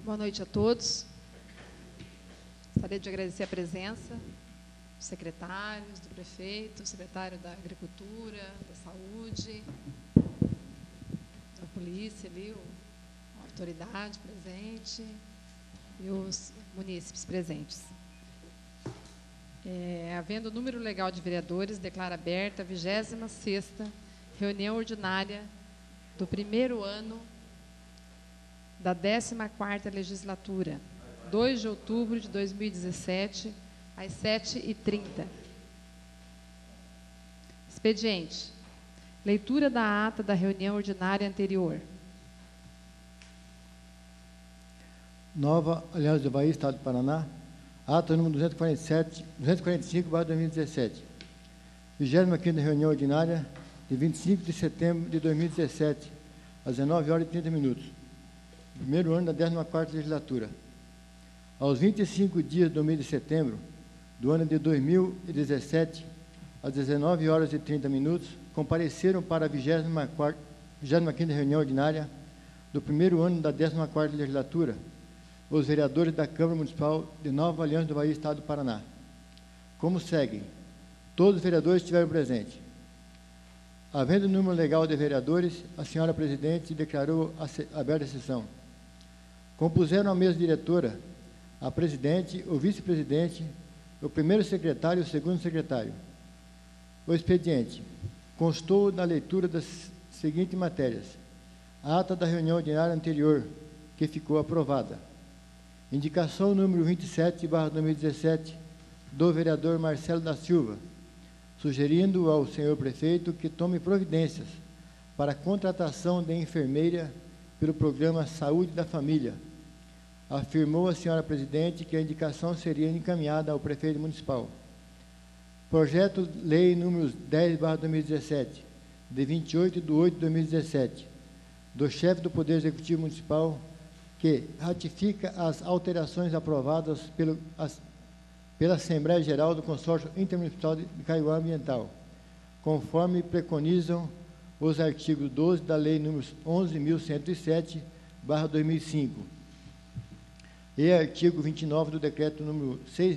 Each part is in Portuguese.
Boa noite a todos. Gostaria de agradecer a presença dos secretários, do prefeito, secretário da Agricultura, da Saúde, da Polícia, ali, a autoridade presente e os munícipes presentes. Havendo número legal de vereadores, declaro aberta a 26ª reunião ordinária do primeiro ano da 14ª legislatura, 2 de outubro de 2017, às 7h30. Expediente. Leitura da ata da reunião ordinária anterior. Nova Aliança do Bahia, Estado do Paraná. Ata número 245/2017. 25ª reunião ordinária de 25 de setembro de 2017, às 19h30. Primeiro ano da 14ª legislatura. Aos 25 dias do mês de setembro do ano de 2017, às 19h30, compareceram para a 25ª reunião ordinária do primeiro ano da 14ª legislatura os vereadores da Câmara Municipal de Nova Aliança do Bahia, Estado do Paraná. Como segue: todos os vereadores estiveram presentes. Havendo número legal de vereadores, a senhora presidente declarou aberta a sessão. Compuseram a mesa diretora a presidente, o vice-presidente, o primeiro secretário e o segundo secretário. O expediente constou na leitura das seguintes matérias: a ata da reunião ordinária anterior, que ficou aprovada. Indicação número 27/2017 do vereador Marcelo da Silva, sugerindo ao senhor prefeito que tome providências para a contratação de enfermeira pelo programa Saúde da Família. Afirmou a senhora presidente que a indicação seria encaminhada ao prefeito municipal. Projeto-lei número 10/2017, de 28/8/2017, do chefe do Poder Executivo Municipal, que ratifica as alterações aprovadas pela Assembleia Geral do Consórcio Intermunicipal de Caiuá Ambiental, conforme preconizam os artigos 12 da Lei nº 11.107/2005 e artigo 29 do Decreto nº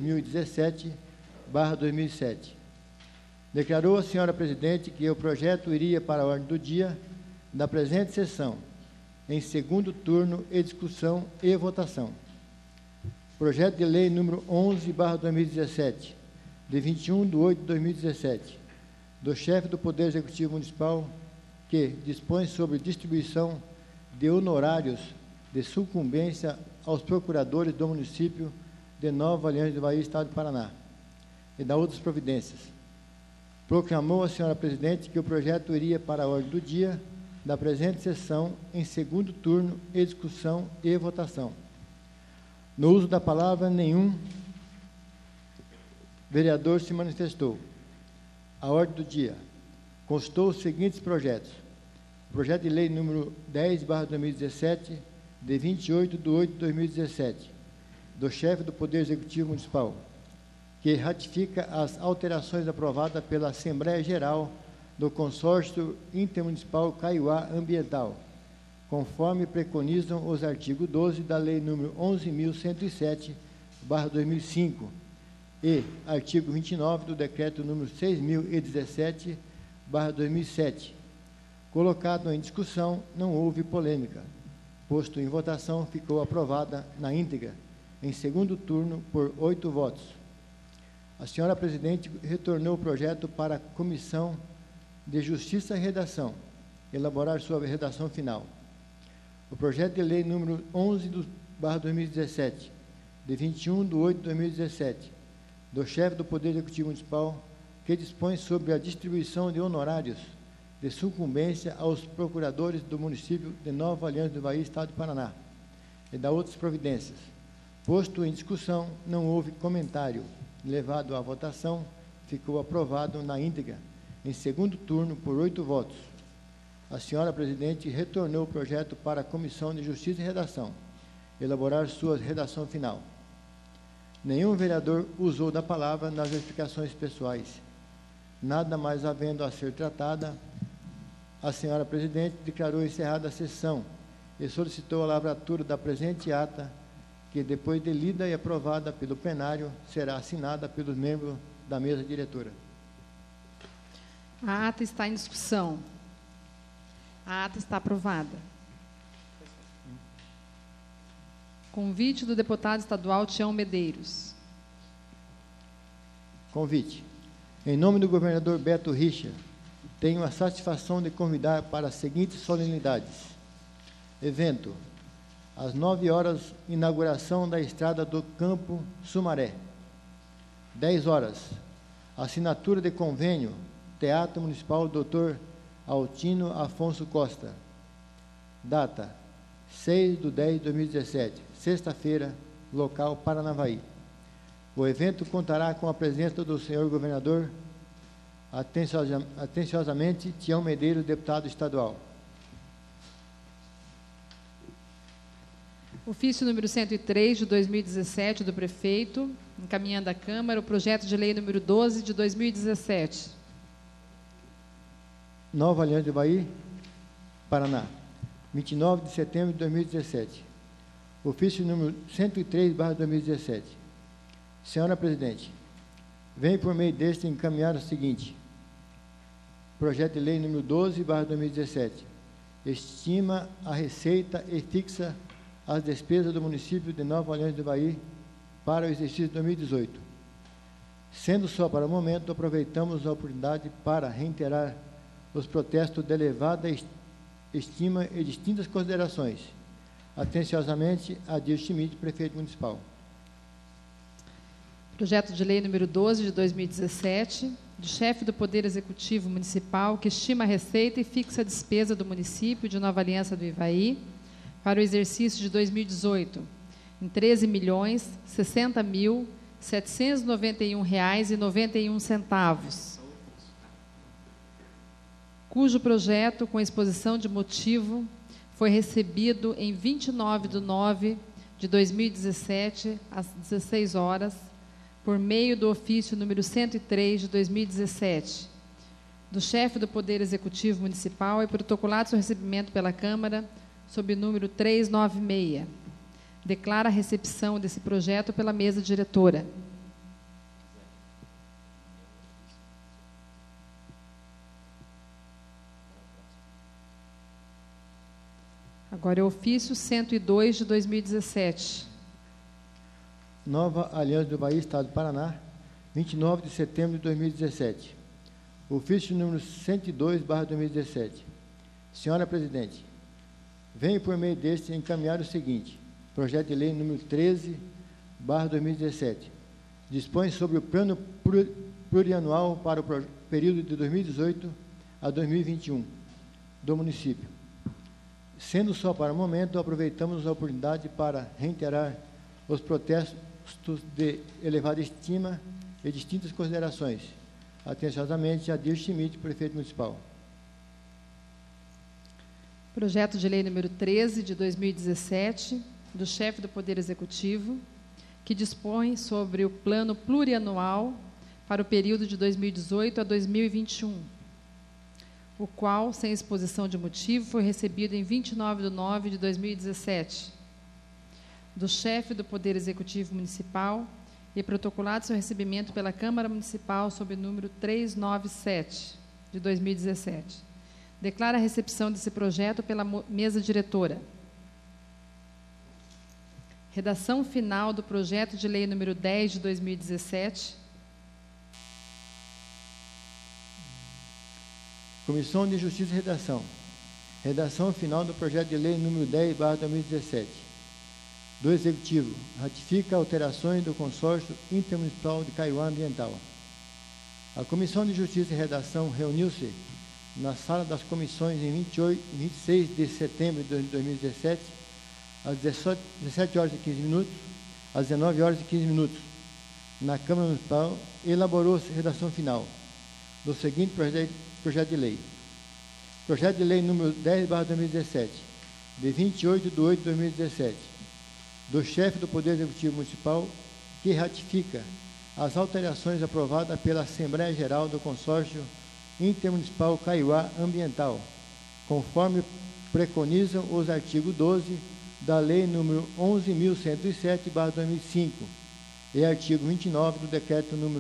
6.017/2007. Declarou a senhora presidente que o projeto iria para a ordem do dia da presente sessão, em segundo turno e discussão e votação. Projeto de lei número 11/2017, de 21/8/2017, do chefe do Poder Executivo Municipal, que dispõe sobre distribuição de honorários de sucumbência aos procuradores do município de Nova Aliança do Bahia, Estado do Paraná, e da outras providências. Proclamou a senhora presidente que o projeto iria para a ordem do dia da presente sessão em segundo turno e discussão e votação. No uso da palavra, nenhum vereador se manifestou. A ordem do dia constou os seguintes projetos: o projeto de lei número 10/2017, de 28/8/2017, do chefe do Poder Executivo Municipal, que ratifica as alterações aprovadas pela Assembleia Geral do Consórcio Intermunicipal Caiuá Ambiental, conforme preconizam os artigos 12 da Lei nº 11.107/2005 e artigo 29 do Decreto nº 6.017/2007. Colocado em discussão, não houve polêmica. Posto em votação, ficou aprovada na íntegra, em segundo turno, por 8 votos. A senhora presidente retornou o projeto para a Comissão de Justiça e Redação, elaborar sua redação final. O projeto de lei número 11/2017, de 21/8/2017, do chefe do Poder Executivo Municipal, que dispõe sobre a distribuição de honorários de sucumbência aos procuradores do município de Nova Aliança do Bahia, Estado do Paraná, e da outras providências. Posto em discussão, não houve comentário. Levado à votação, ficou aprovado na íntegra, em segundo turno, por 8 votos. A senhora presidente retornou o projeto para a Comissão de Justiça e Redação, elaborar sua redação final. Nenhum vereador usou da palavra nas explicações pessoais. Nada mais havendo a ser tratada, a senhora presidente declarou encerrada a sessão e solicitou a lavratura da presente ata, que, depois de lida e aprovada pelo plenário, será assinada pelos membros da mesa diretora. A ata está em discussão. A ata está aprovada. Convite do deputado estadual Tião Medeiros. Convite. Em nome do governador Beto Richa, tenho a satisfação de convidar para as seguintes solenidades. Evento. Às 9 horas, inauguração da estrada do Campo Sumaré. 10 horas, assinatura de convênio, Teatro Municipal Dr. Altino Afonso Costa. Data, 6/10/2017, sexta-feira, local Paranavaí. O evento contará com a presença do senhor governador, atenciosamente, Tião Medeiros, deputado estadual. Ofício número 103 de 2017 do prefeito, encaminhando à Câmara o projeto de lei número 12 de 2017. Nova Aliança do Ivaí, Paraná, 29 de setembro de 2017. Ofício número 103/2017. Senhora Presidente, venho por meio deste encaminhar o seguinte. Projeto de lei número 12/2017. Estima a receita e fixa as despesas do município de Nova Aliança do Ivaí para o exercício 2018. Sendo só para o momento, aproveitamos a oportunidade para reiterar os protestos de elevada estima e distintas considerações. Atenciosamente, Adir Schmidt, prefeito municipal. Projeto de lei número 12 de 2017, do chefe do Poder Executivo Municipal, que estima a receita e fixa a despesa do município de Nova Aliança do Ivaí para o exercício de 2018, em R$ 13.060.791,91, cujo projeto, com exposição de motivo, foi recebido em 29/9/2017, às 16 horas, por meio do ofício número 103 de 2017, do chefe do Poder Executivo Municipal e protocolado seu recebimento pela Câmara, sob o número 396. Declara a recepção desse projeto pela mesa diretora. Agora é o ofício 102 de 2017. Nova Aliança do Ivaí, Estado do Paraná, 29 de setembro de 2017. Ofício número 102/2017. Senhora Presidente, venho por meio deste encaminhar o seguinte. Projeto de lei número 13/2017. Dispõe sobre o plano plurianual para o período de 2018 a 2021 do município. Sendo só para o momento, aproveitamos a oportunidade para reiterar os protestos de elevada estima e distintas considerações. Atenciosamente, Adir Schmidt, prefeito municipal. Projeto de lei número 13 de 2017, do chefe do Poder Executivo, que dispõe sobre o plano plurianual para o período de 2018 a 2021, o qual, sem exposição de motivo, foi recebido em 29/9/2017, do chefe do Poder Executivo Municipal e protocolado seu recebimento pela Câmara Municipal sob o número 397 de 2017. Declara a recepção desse projeto pela mesa diretora. Redação final do projeto de lei número 10 de 2017. Comissão de Justiça e Redação. Redação final do projeto de lei número 10/2017. Do Executivo, ratifica alterações do consórcio intermunicipal de Kaiowá Ambiental. A Comissão de Justiça e Redação reuniu-se na Sala das Comissões em 26 de setembro de 2017, às 17 horas e 15 minutos, às 19 horas e 15 minutos, na Câmara Municipal, elaborou-se redação final do seguinte projeto de lei. Projeto de lei número 10/2017, de 28/8/2017, do chefe do Poder Executivo Municipal, que ratifica as alterações aprovadas pela Assembleia Geral do Consórcio Intermunicipal Kaiowá Ambiental, conforme preconizam os artigos 12 da Lei número 11.107/2005 e artigo 29 do Decreto número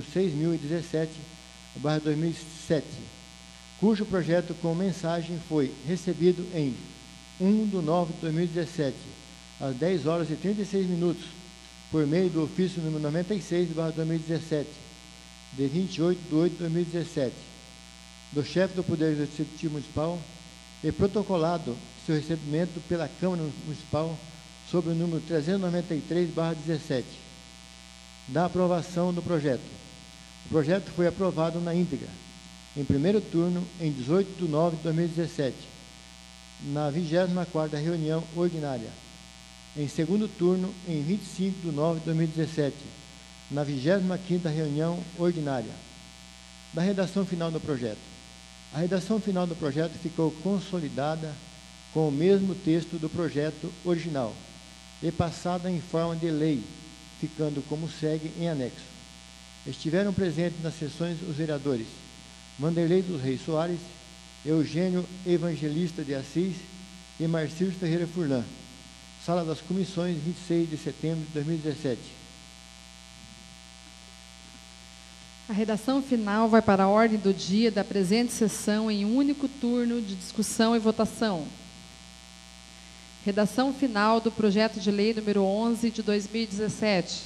6.017/2007, cujo projeto com mensagem foi recebido em 1/9/2017, às 10 horas e 36 minutos, por meio do ofício número 96/2017, de 28/8/2017, do chefe do Poder Executivo Municipal e protocolado seu recebimento pela Câmara Municipal sobre o número 393/17, da aprovação do projeto. O projeto foi aprovado na íntegra, em primeiro turno, em 18/9/2017, na 24ª reunião ordinária, em segundo turno, em 25/9/2017, na 25ª reunião ordinária. Da redação final do projeto. A redação final do projeto ficou consolidada com o mesmo texto do projeto original e passada em forma de lei, ficando como segue em anexo. Estiveram presentes nas sessões os vereadores Vanderlei dos Reis Soares, Eugênio Evangelista de Assis e Marcílio Ferreira Furlan. Sala das Comissões, 26 de setembro de 2017. A redação final vai para a ordem do dia da presente sessão em um único turno de discussão e votação. Redação final do projeto de lei número 11 de 2017.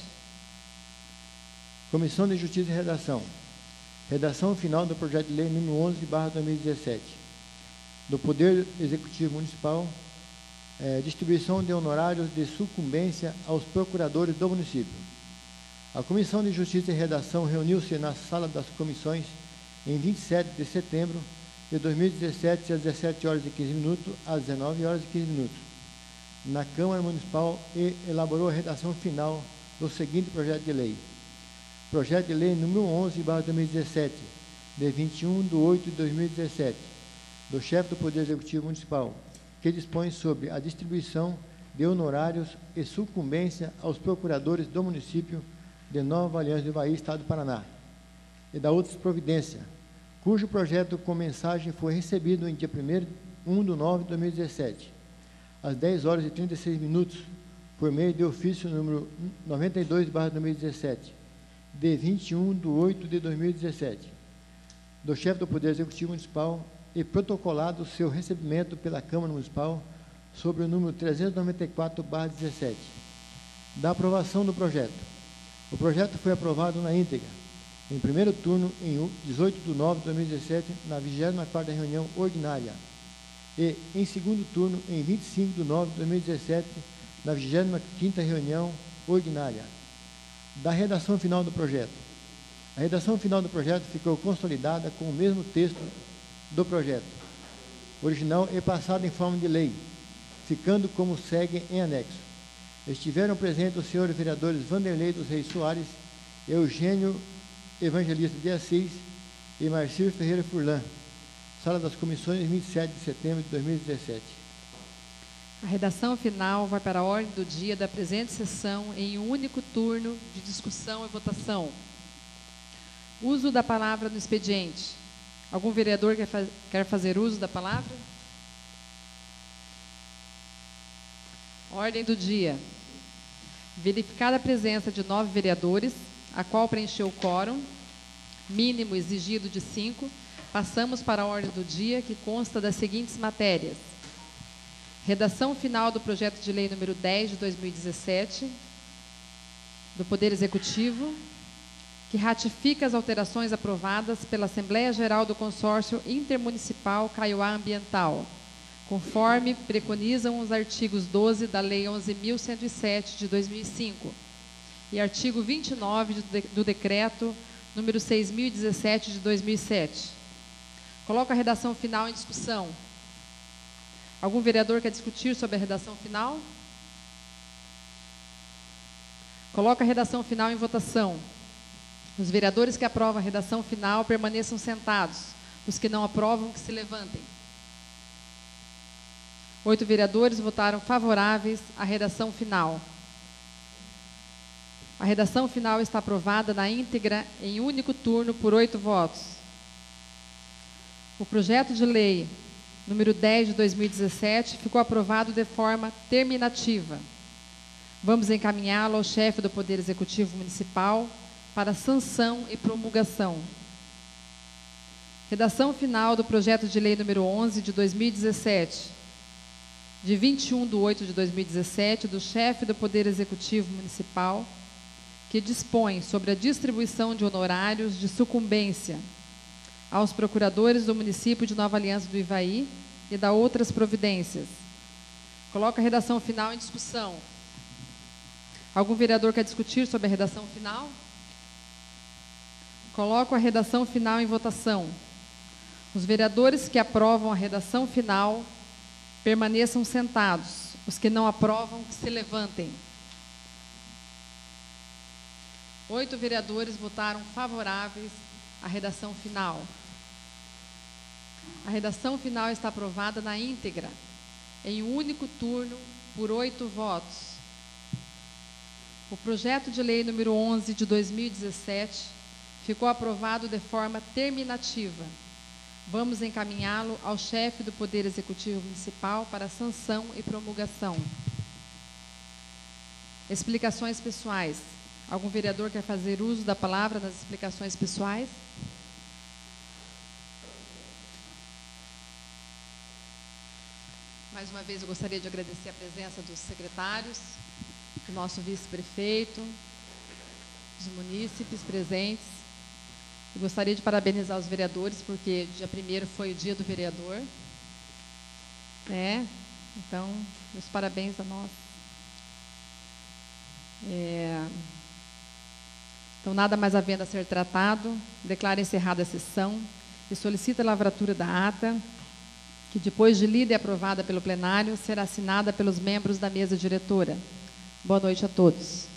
Comissão de Justiça e Redação. Redação final do projeto de lei número 11/2017. Do Poder Executivo Municipal, distribuição de honorários de sucumbência aos procuradores do município. A Comissão de Justiça e Redação reuniu-se na Sala das Comissões em 27 de setembro de 2017, às 17 horas e 15 minutos, às 19 horas e 15 minutos, na Câmara Municipal, e elaborou a redação final do seguinte projeto de lei. Projeto de lei número 11/2017, de 21/8/2017, do chefe do Poder Executivo Municipal, que dispõe sobre a distribuição de honorários e sucumbência aos procuradores do município de Nova Aliança do Ivaí, Estado do Paraná, e da outras providências, cujo projeto com mensagem foi recebido em dia 1/9/2017, às 10 horas e 36 minutos, por meio de ofício número 92/2017, de 21/8/2017, do chefe do Poder Executivo Municipal, e protocolado seu recebimento pela Câmara Municipal sobre o número 394/17, da aprovação do projeto. O projeto foi aprovado na íntegra, em primeiro turno, em 18/9/2017, na 24ª reunião ordinária, e em segundo turno, em 25/9/2017, na 25ª reunião ordinária. Da redação final do projeto. A redação final do projeto ficou consolidada com o mesmo texto do projeto original e passada em forma de lei, ficando como segue em anexo. Estiveram presentes os senhores vereadores Vanderlei dos Reis Soares, Eugênio Evangelista de Assis e Marcílio Ferreira Furlan. Sala das Comissões, 27 de setembro de 2017. A redação final vai para a ordem do dia da presente sessão em um único turno de discussão e votação. Uso da palavra no expediente. Algum vereador quer fazer uso da palavra? Ordem do dia. Verificada a presença de 9 vereadores, a qual preencheu o quórum, mínimo exigido de 5, passamos para a ordem do dia, que consta das seguintes matérias. Redação final do projeto de lei número 10 de 2017, do Poder Executivo, que ratifica as alterações aprovadas pela Assembleia Geral do Consórcio Intermunicipal Kaiowá Ambiental, conforme preconizam os artigos 12 da Lei 11.107 de 2005 e artigo 29 do Decreto número 6.017 de 2007. Coloco a redação final em discussão. Algum vereador quer discutir sobre a redação final? Coloco a redação final em votação. Os vereadores que aprovam a redação final permaneçam sentados. Os que não aprovam, que se levantem. 8 vereadores votaram favoráveis à redação final. A redação final está aprovada na íntegra em único turno por 8 votos. O projeto de lei número 10 de 2017, ficou aprovado de forma terminativa. Vamos encaminhá-lo ao chefe do Poder Executivo Municipal para sanção e promulgação. Redação final do projeto de lei número 11 de 2017, de 21/8/2017, do chefe do Poder Executivo Municipal, que dispõe sobre a distribuição de honorários de sucumbência aos procuradores do município de Nova Aliança do Ivaí e da outras providências. Coloco a redação final em discussão. Algum vereador quer discutir sobre a redação final? Coloco a redação final em votação. Os vereadores que aprovam a redação final permaneçam sentados. Os que não aprovam, que se levantem. 8 vereadores votaram favoráveis à redação final. A redação final está aprovada na íntegra, em um único turno, por 8 votos. O projeto de lei número 11 de 2017 ficou aprovado de forma terminativa. Vamos encaminhá-lo ao chefe do Poder Executivo Municipal para sanção e promulgação. Explicações pessoais. Algum vereador quer fazer uso da palavra nas explicações pessoais? Mais uma vez, eu gostaria de agradecer a presença dos secretários, do nosso vice-prefeito, dos munícipes presentes. Eu gostaria de parabenizar os vereadores, porque dia 1º foi o dia do vereador. Então, meus parabéns a nós. Então, nada mais havendo a ser tratado, declaro encerrada a sessão e solicito a lavratura da ata, que depois de lida e aprovada pelo plenário, será assinada pelos membros da mesa diretora. Boa noite a todos.